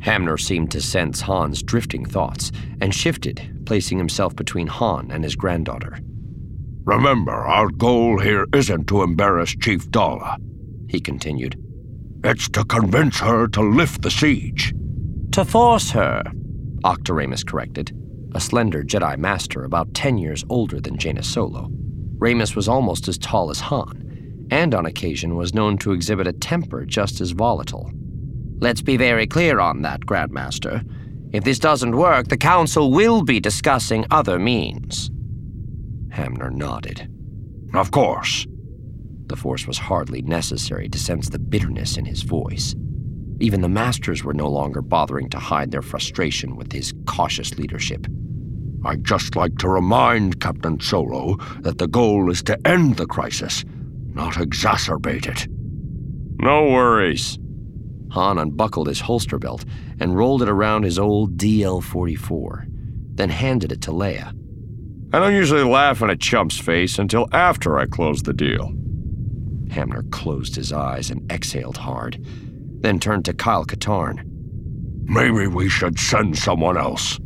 Hamner seemed to sense Han's drifting thoughts and shifted, placing himself between Han and his granddaughter. "Remember, our goal here isn't to embarrass Chief Dala," he continued. "It's to convince her to lift the siege." "To force her," Octaramus corrected, a slender Jedi Master about 10 years older than Jaina Solo. Ramus was almost as tall as Han, and on occasion was known to exhibit a temper just as volatile. "Let's be very clear on that, Grandmaster. If this doesn't work, the Council will be discussing other means." Hamner nodded. "Of course." The Force was hardly necessary to sense the bitterness in his voice. Even the Masters were no longer bothering to hide their frustration with his cautious leadership. "I'd just like to remind Captain Solo that the goal is to end the crisis, not exacerbate it." "No worries." Han unbuckled his holster belt and rolled it around his old DL-44, then handed it to Leia. "I don't usually laugh in a chump's face until after I close the deal." Hamner closed his eyes and exhaled hard, then turned to Kyle Katarn. "Maybe we should send someone else."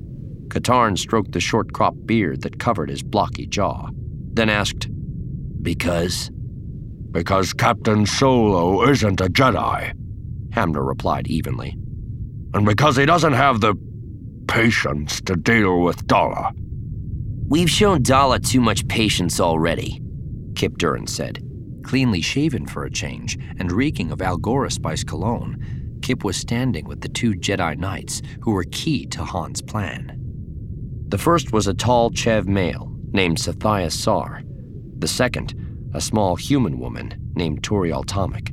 Katarn stroked the short-cropped beard that covered his blocky jaw, then asked, "Because?" "Because Captain Solo isn't a Jedi," Hamner replied evenly. "And because he doesn't have the patience to deal with Dala." "We've shown Dala too much patience already," Kip Duran said. Cleanly shaven for a change and reeking of Algora spice cologne, Kip was standing with the 2 Jedi Knights who were key to Han's plan. The first was a tall Chev male named Sathaya Sar. The second, a small human woman named Toriel Tomic.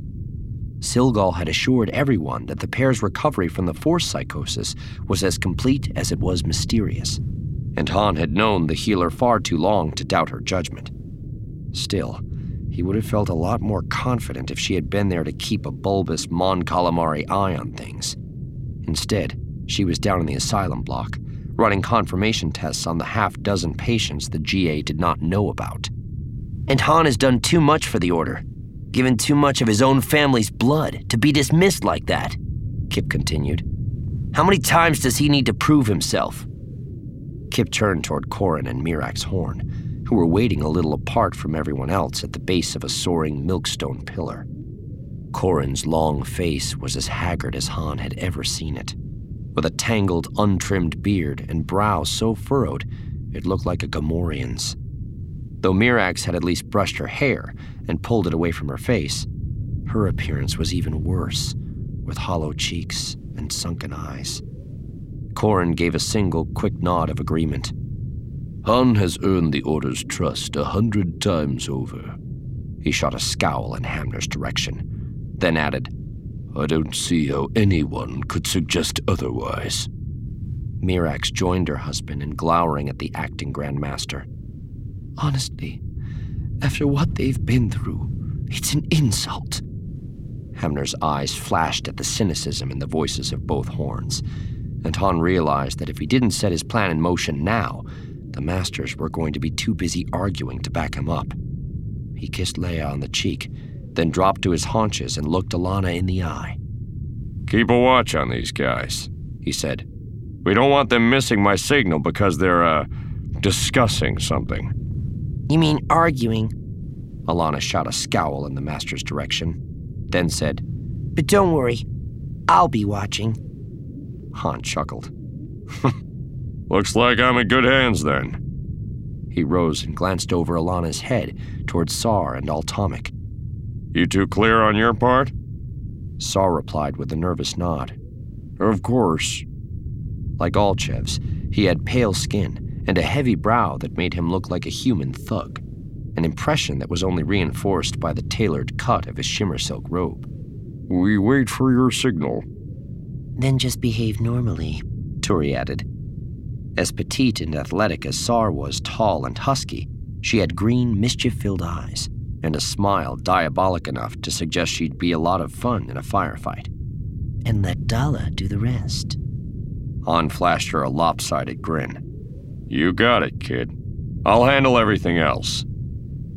Silgal had assured everyone that the pair's recovery from the Force psychosis was as complete as it was mysterious, and Han had known the healer far too long to doubt her judgment. Still, he would have felt a lot more confident if she had been there to keep a bulbous Mon Calamari eye on things. Instead, she was down in the asylum block, running confirmation tests on the half-dozen patients the GA did not know about. "And Han has done too much for the Order, given too much of his own family's blood to be dismissed like that," Kip continued. "How many times does he need to prove himself?" Kip turned toward Corran and Mirax Horn, who were waiting a little apart from everyone else at the base of a soaring milkstone pillar. Corran's long face was as haggard as Han had ever seen it, with a tangled, untrimmed beard and brow so furrowed it looked like a Gamorrean's. Though Mirax had at least brushed her hair and pulled it away from her face, her appearance was even worse, with hollow cheeks and sunken eyes. Corran gave a single quick nod of agreement. "Han has earned the Order's trust 100 times over." He shot a scowl in Hamner's direction, then added, "I don't see how anyone could suggest otherwise." Mirax joined her husband in glowering at the acting Grand Master. "Honestly, after what they've been through, it's an insult." Hamner's eyes flashed at the cynicism in the voices of both Horns, and Han realized that if he didn't set his plan in motion now, the Masters were going to be too busy arguing to back him up. He kissed Leia on the cheek, then dropped to his haunches and looked Alana in the eye. "Keep a watch on these guys," he said. "We don't want them missing my signal because they're, discussing something." "You mean arguing?" Alana shot a scowl in the Master's direction, then said, "But don't worry, I'll be watching." Han chuckled. "Looks like I'm in good hands then." He rose and glanced over Alana's head towards Sar and Altomic. "You two clear on your part?" Sar replied with a nervous nod. "Of course." Like all Chevs, he had pale skin and a heavy brow that made him look like a human thug, an impression that was only reinforced by the tailored cut of his shimmer silk robe. "We wait for your signal." "Then just behave normally," Turi added. As petite and athletic as Sar was tall and husky, she had green, mischief-filled eyes and a smile diabolic enough to suggest she'd be a lot of fun in a firefight. "And let Dala do the rest." Han flashed her a lopsided grin. "You got it, kid. I'll handle everything else."